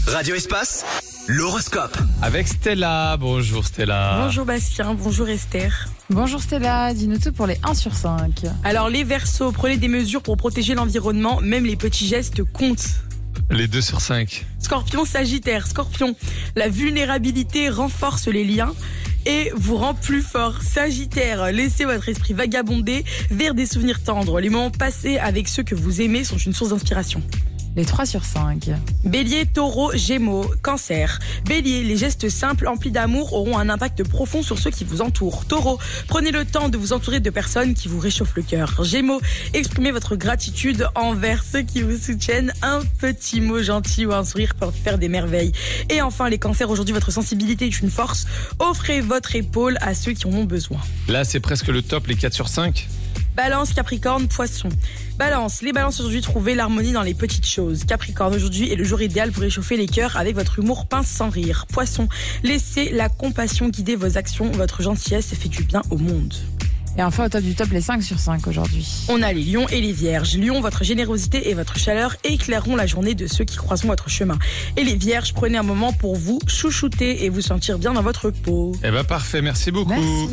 Radio Espace, l'horoscope. Avec Stella. Bonjour Stella. Bonjour Bastien, bonjour Esther. Bonjour Stella, dis-nous tout pour les 1 sur 5. Alors les Verseaux, prenez des mesures pour protéger l'environnement, même les petits gestes comptent. Les 2 sur 5. Scorpion, Sagittaire, Scorpion, la vulnérabilité renforce les liens et vous rend plus fort. Sagittaire, laissez votre esprit vagabonder vers des souvenirs tendres. Les moments passés avec ceux que vous aimez sont une source d'inspiration. Les 3 sur 5. Bélier, Taureau, Gémeaux, Cancer. Bélier, les gestes simples emplis d'amour auront un impact profond sur ceux qui vous entourent. Taureau, prenez le temps de vous entourer de personnes qui vous réchauffent le cœur. Gémeaux, exprimez votre gratitude envers ceux qui vous soutiennent. Un petit mot gentil ou un sourire peut faire des merveilles. Et enfin, les Cancers, aujourd'hui votre sensibilité est une force. Offrez votre épaule à ceux qui en ont besoin. Là, c'est presque le top, les 4 sur 5. Balance, Capricorne, Poisson. Balance, les balances aujourd'hui, trouvez l'harmonie dans les petites choses. Capricorne, aujourd'hui est le jour idéal pour réchauffer les cœurs avec votre humour pince sans rire. Poisson, laissez la compassion guider vos actions. Votre gentillesse fait du bien au monde. Et enfin au top du top, les 5 sur 5 aujourd'hui. On a les lions et les vierges. Lions, votre générosité et votre chaleur éclaireront la journée de ceux qui croiseront votre chemin. Et les vierges, prenez un moment pour vous chouchouter et vous sentir bien dans votre peau. Eh ben parfait, merci beaucoup. Merci.